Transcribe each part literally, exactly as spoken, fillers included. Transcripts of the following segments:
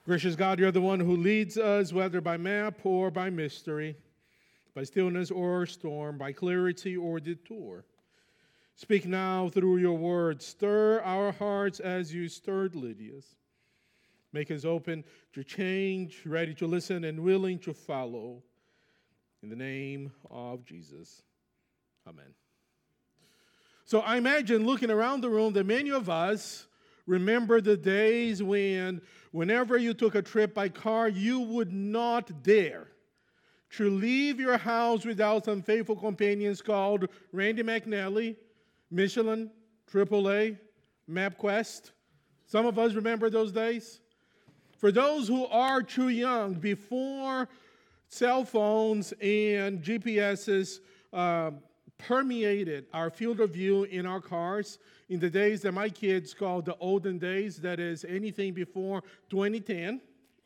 Gracious God, you're the one who leads us, whether by map or by mystery, by stillness or storm, by clarity or detour. Speak now through your word. Stir our hearts as you stirred Lydia's. Make us open to change, ready to listen, and willing to follow. In the name of Jesus. Amen. So I imagine looking around the room that many of us remember the days when, whenever you took a trip by car, you would not dare to leave your house without some faithful companions called Randy McNally, Michelin, triple A, MapQuest. Some of us remember those days. For those who are too young, before cell phones and G P S's uh, permeated our field of view in our cars, in the days that my kids call the olden days, that is anything before twenty ten,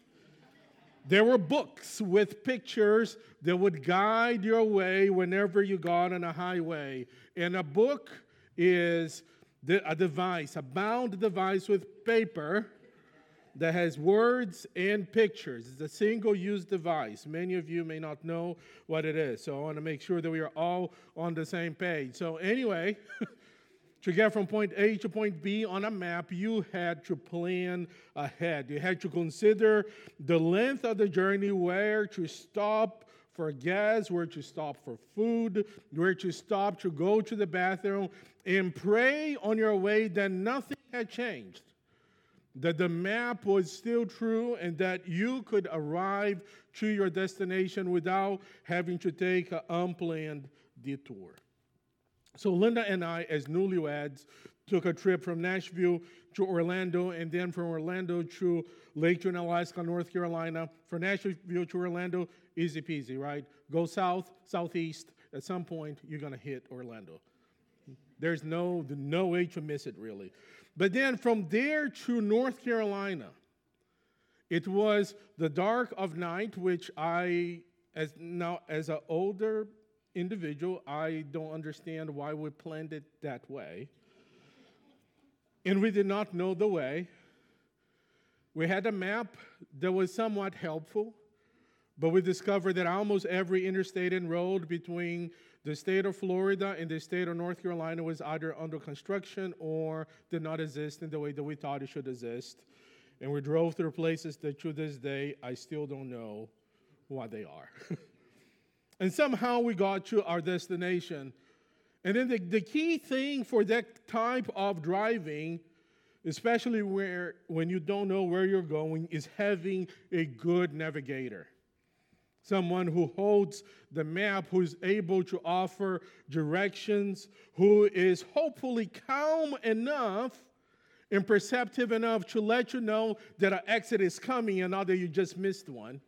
there were books with pictures that would guide your way whenever you got on a highway. And a book is a device, a bound device with paper that has words and pictures. It's a single-use device. Many of you may not know what it is, so I want to make sure that we are all on the same page. So anyway, to get from point A to point B on a map, you had to plan ahead. You had to consider the length of the journey, where to stop for gas, where to stop for food, where to stop to go to the bathroom, and pray on your way that nothing had changed, that the map was still true, and that you could arrive to your destination without having to take an unplanned detour. So Linda and I, as newlyweds, took a trip from Nashville to Orlando, and then from Orlando to Lake Juneau, North Carolina. From Nashville to Orlando, easy peasy, right? Go south, southeast. At some point, you're going to hit Orlando. There's no, no way to miss it, really. But then from there to North Carolina, it was the dark of night, which I, as now as an older individual, I don't understand why we planned it that way. And we did not know the way. We had a map that was somewhat helpful, but we discovered that almost every interstate and road between the state of Florida and the state of North Carolina was either under construction or did not exist in the way that we thought it should exist. And we drove through places that to this day, I still don't know what they are. And somehow we got to our destination. And then the, the key thing for that type of driving, especially where when you don't know where you're going, is having a good navigator. Someone who holds the map, who is able to offer directions, who is hopefully calm enough and perceptive enough to let you know that an exit is coming and not that you just missed one.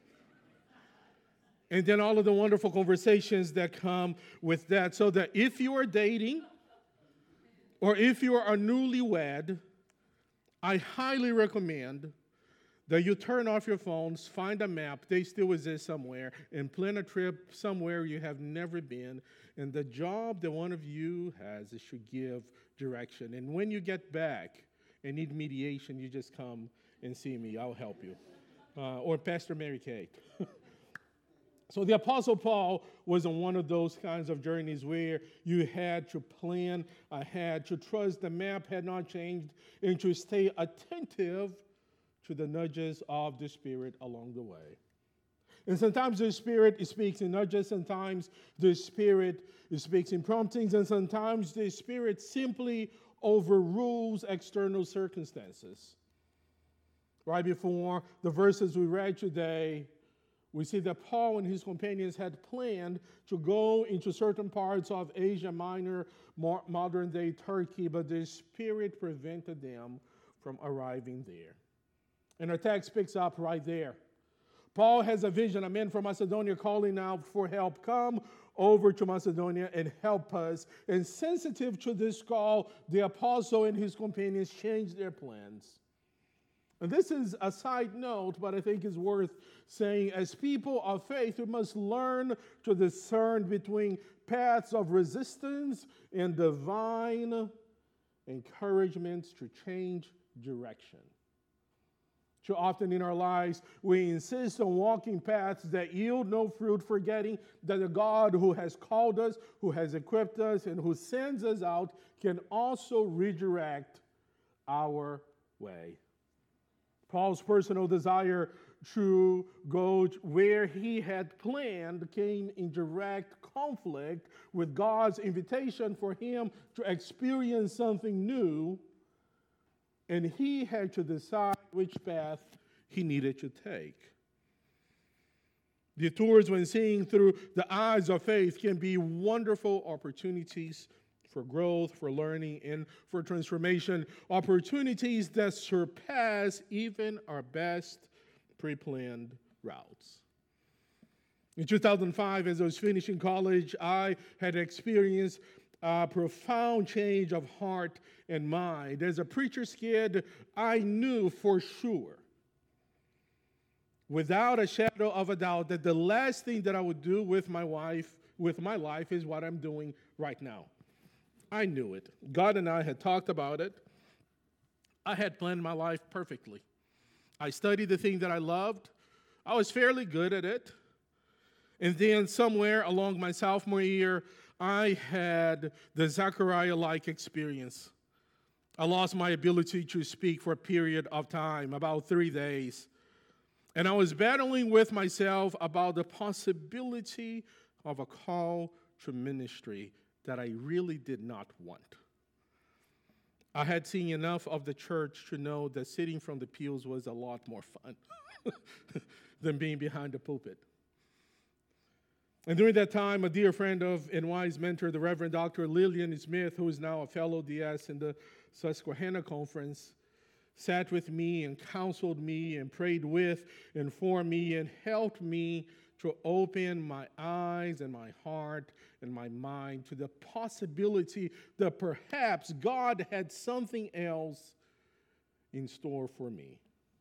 And then all of the wonderful conversations that come with that, so that if you are dating or if you are a newlywed, I highly recommend that you turn off your phones, find a map, they still exist somewhere, and plan a trip somewhere you have never been. And the job that one of you has is to give direction. And when you get back and need mediation, you just come and see me. I'll help you. Uh, or Pastor Mary Kay. So the Apostle Paul was on one of those kinds of journeys where you had to plan ahead, to trust the map had not changed, and to stay attentive to the nudges of the Spirit along the way. And sometimes the Spirit speaks in nudges, sometimes the Spirit speaks in promptings, and sometimes the Spirit simply overrules external circumstances. Right before the verses we read today, we see that Paul and his companions had planned to go into certain parts of Asia Minor, modern-day Turkey, but the Spirit prevented them from arriving there. And our text picks up right there. Paul has a vision, a man from Macedonia calling out for help. Come over to Macedonia and help us. And sensitive to this call, the apostle and his companions changed their plans. And this is a side note, but I think is worth saying. As people of faith, we must learn to discern between paths of resistance and divine encouragements to change direction. Too often in our lives, we insist on walking paths that yield no fruit, forgetting that the God who has called us, who has equipped us, and who sends us out can also redirect our way. Paul's personal desire to go where he had planned came in direct conflict with God's invitation for him to experience something new, and he had to decide which path he needed to take. Detours, when seen through the eyes of faith, can be wonderful opportunities for growth, for learning, and for transformation, opportunities that surpass even our best pre-planned routes. In two thousand five, as I was finishing college, I had experienced a profound change of heart and mind. As a preacher's kid, I knew for sure, without a shadow of a doubt, that the last thing that I would do with my wife, with my life, is what I'm doing right now. I knew it. God and I had talked about it. I had planned my life perfectly. I studied the thing that I loved. I was fairly good at it. And then somewhere along my sophomore year, I had the Zechariah-like experience. I lost my ability to speak for a period of time, about three days. And I was battling with myself about the possibility of a call to ministry that I really did not want. I had seen enough of the church to know that sitting from the pews was a lot more fun than being behind the pulpit. And during that time, a dear friend of N Y's mentor, the Reverend Doctor Lillian Smith, who is now a fellow D S in the Susquehanna Conference, sat with me and counseled me and prayed with and for me and helped me to open my eyes and my heart and my mind to the possibility that perhaps God had something else in store for me.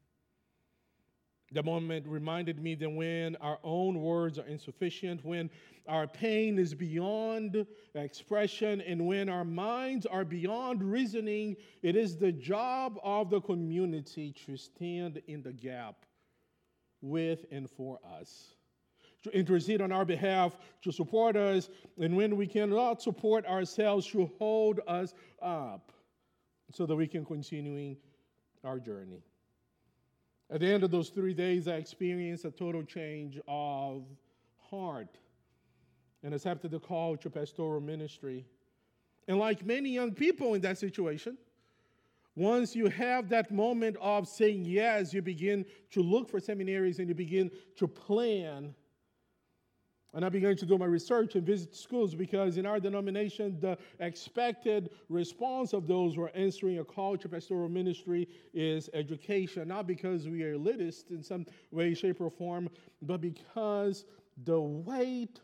The moment reminded me that when our own words are insufficient, when our pain is beyond expression, and when our minds are beyond reasoning, it is the job of the community to stand in the gap with and for us, to intercede on our behalf, to support us, and when we cannot support ourselves, to hold us up so that we can continue our journey. At the end of those three days, I experienced a total change of heart and accepted the call to pastoral ministry. And like many young people in that situation, once you have that moment of saying yes, you begin to look for seminaries and you begin to plan. And I began to do my research and visit schools because in our denomination, the expected response of those who are answering a call to pastoral ministry is education, not because we are elitist in some way, shape, or form, but because the weight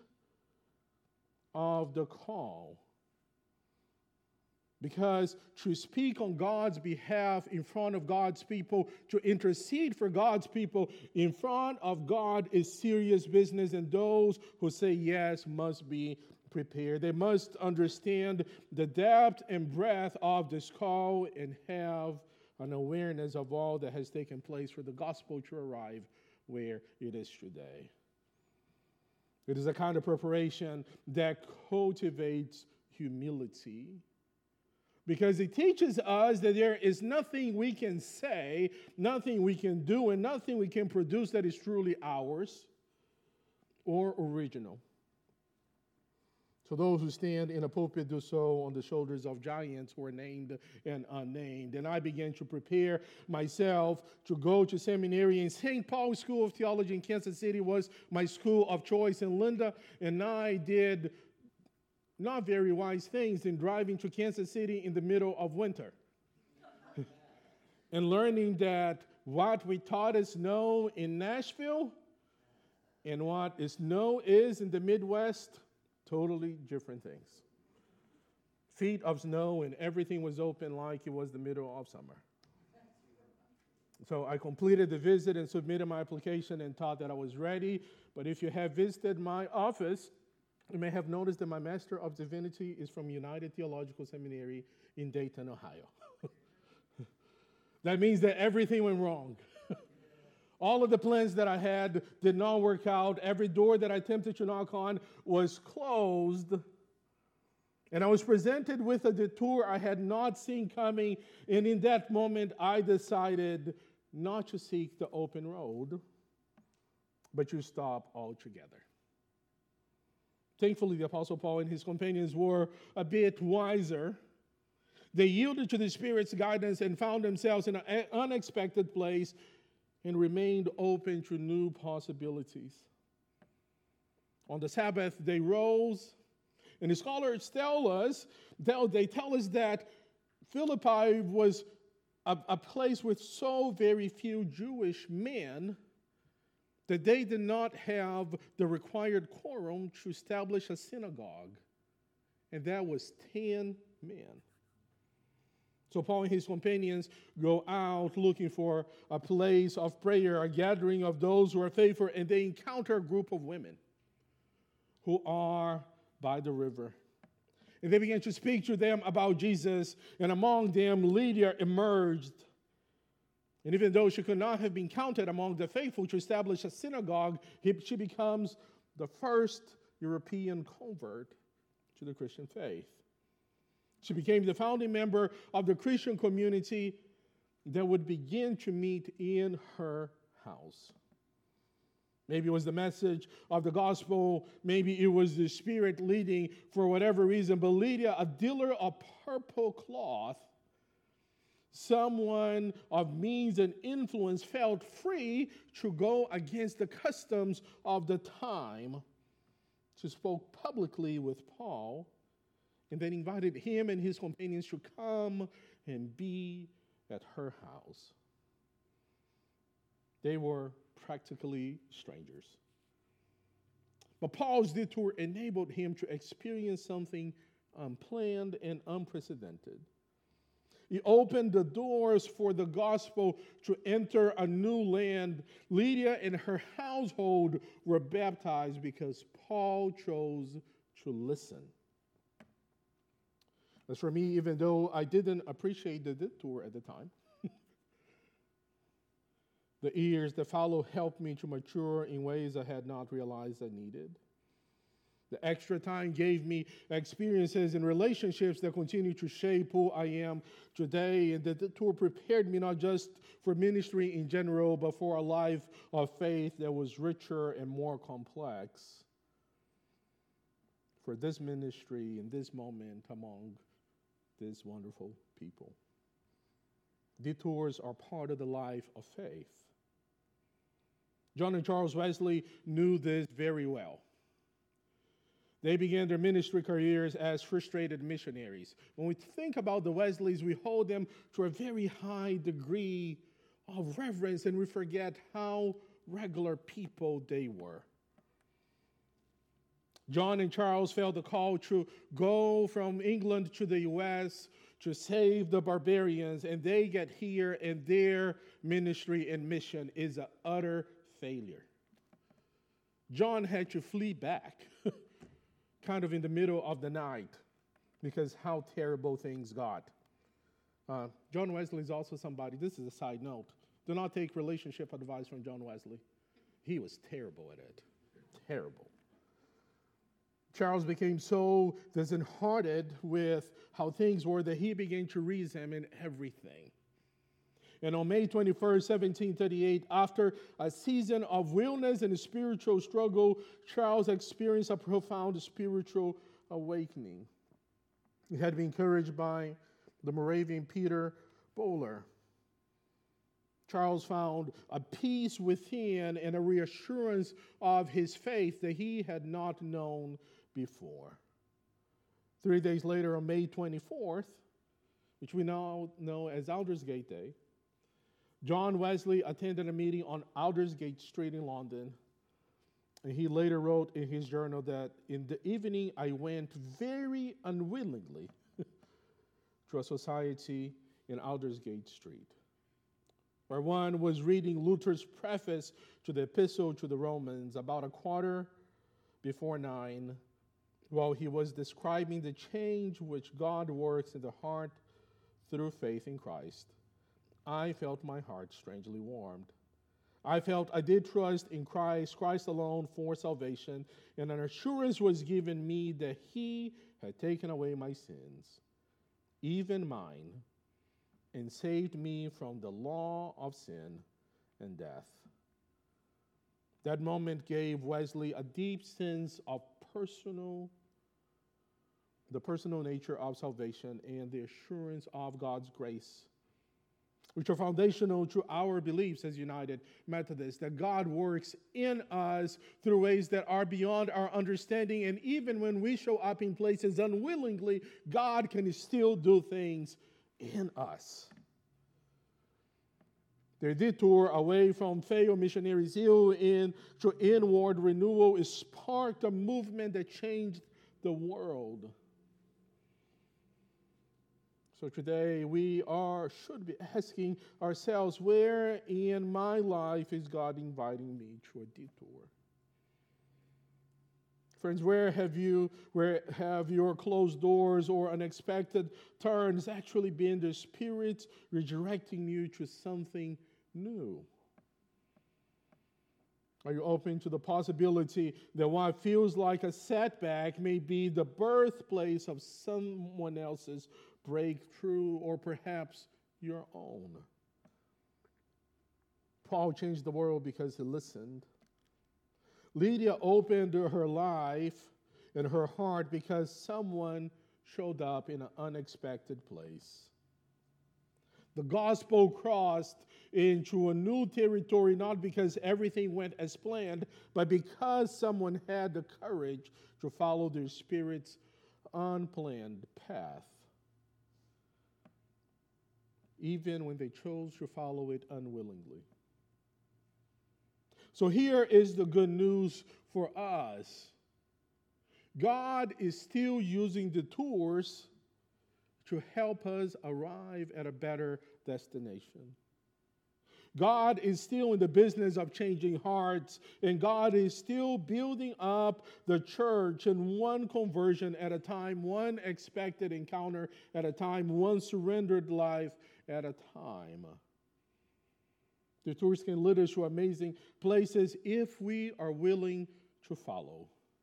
of the call. Because to speak on God's behalf in front of God's people, to intercede for God's people in front of God is serious business, and those who say yes must be prepared. They must understand the depth and breadth of this call and have an awareness of all that has taken place for the gospel to arrive where it is today. It is a kind of preparation that cultivates humility, because it teaches us that there is nothing we can say, nothing we can do, and nothing we can produce that is truly ours or original. So those who stand in a pulpit do so on the shoulders of giants who are named and unnamed. And I began to prepare myself to go to seminary. And Saint Paul's School of Theology in Kansas City was my school of choice. And Linda and I did not very wise things in driving to Kansas City in the middle of winter and learning that what we thought is snow in Nashville and what is snow is in the Midwest, totally different things. Feet of snow and everything was open like it was the middle of summer. So I completed the visit and submitted my application and thought that I was ready. But if you have visited my office, you may have noticed that my Master of Divinity is from United Theological Seminary in Dayton, Ohio. That means that everything went wrong. All of the plans that I had did not work out. Every door that I attempted to knock on was closed. And I was presented with a detour I had not seen coming. And in that moment, I decided not to seek the open road, but to stop altogether. Thankfully, the Apostle Paul and his companions were a bit wiser. They yielded to the Spirit's guidance and found themselves in an unexpected place and remained open to new possibilities. On the Sabbath, they rose, and the scholars tell us, they tell us that Philippi was a, a place with so very few Jewish men that they did not have the required quorum to establish a synagogue, and that was ten men. So Paul and his companions go out looking for a place of prayer, a gathering of those who are faithful, and they encounter a group of women who are by the river. And they began to speak to them about Jesus, and among them Lydia emerged. And even though she could not have been counted among the faithful to establish a synagogue, she becomes the first European convert to the Christian faith. She became the founding member of the Christian community that would begin to meet in her house. Maybe it was the message of the gospel. Maybe it was the Spirit leading for whatever reason. But Lydia, a dealer of purple cloth, someone of means and influence, felt free to go against the customs of the time. She spoke publicly with Paul and then invited him and his companions to come and be at her house. They were practically strangers. But Paul's detour enabled him to experience something unplanned and unprecedented. He opened the doors for the gospel to enter a new land. Lydia and her household were baptized because Paul chose to listen. As for me, even though I didn't appreciate the detour at the time, the years that followed helped me to mature in ways I had not realized I needed. The extra time gave me experiences and relationships that continue to shape who I am today. And the detour prepared me not just for ministry in general, but for a life of faith that was richer and more complex. For this ministry in this moment among these wonderful people. Detours are part of the life of faith. John and Charles Wesley knew this very well. They began their ministry careers as frustrated missionaries. When we think about the Wesleys, we hold them to a very high degree of reverence, and we forget how regular people they were. John and Charles felt the call to go from England to the U S to save the barbarians, and they get here, and their ministry and mission is an utter failure. John had to flee back kind of in the middle of the night because how terrible things got. Uh, John Wesley is also somebody, this is a side note, do not take relationship advice from John Wesley. He was terrible at it. Terrible. Charles became so disheartened with how things were that he began to re-examine everything. And on May twenty-first, seventeen thirty-eight, after a season of wilderness and spiritual struggle, Charles experienced a profound spiritual awakening. He had been encouraged by the Moravian Peter Böhler. Charles found a peace within and a reassurance of his faith that he had not known before. Three days later, on May twenty-fourth, which we now know as Aldersgate Day, John Wesley attended a meeting on Aldersgate Street in London, and he later wrote in his journal that, "In the evening I went very unwillingly to a society in Aldersgate Street, where one was reading Luther's preface to the Epistle to the Romans about a quarter before nine, while he was describing the change which God works in the heart through faith in Christ. I felt my heart strangely warmed. I felt I did trust in Christ, Christ alone for salvation, and an assurance was given me that he had taken away my sins, even mine, and saved me from the law of sin and death. That moment gave Wesley a deep sense of personal, the personal nature of salvation and the assurance of God's grace, which are foundational to our beliefs as United Methodists, that God works in us through ways that are beyond our understanding. And even when we show up in places unwillingly, God can still do things in us. Their detour away from failed missionary zeal into inward renewal is sparked a movement that changed the world. So today we are should be asking ourselves, where in my life is God inviting me to a detour? Friends, where have you, where have your closed doors or unexpected turns actually been the Spirit redirecting you to something new? Are you open to the possibility that what feels like a setback may be the birthplace of someone else's breakthrough, or perhaps your own? Paul changed the world because he listened. Lydia opened her life and her heart because someone showed up in an unexpected place. The gospel crossed into a new territory not because everything went as planned, but because someone had the courage to follow their Spirit's unplanned path, even when they chose to follow it unwillingly. So here is the good news for us. God is still using the tours to help us arrive at a better destination. God is still in the business of changing hearts, and God is still building up the church in one conversion at a time, one expected encounter at a time, one surrendered life at a time. The tours can lead us to amazing places if we are willing to follow.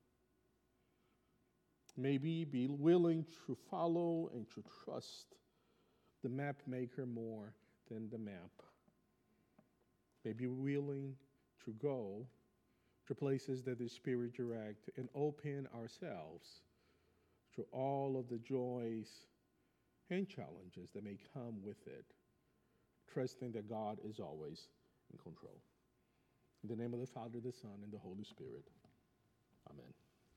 Maybe be willing to follow and to trust the map maker more than the map. Maybe willing to go to places that the Spirit direct and open ourselves to all of the joys and challenges that may come with it, trusting that God is always in control. In the name of the Father, the Son, and the Holy Spirit. Amen.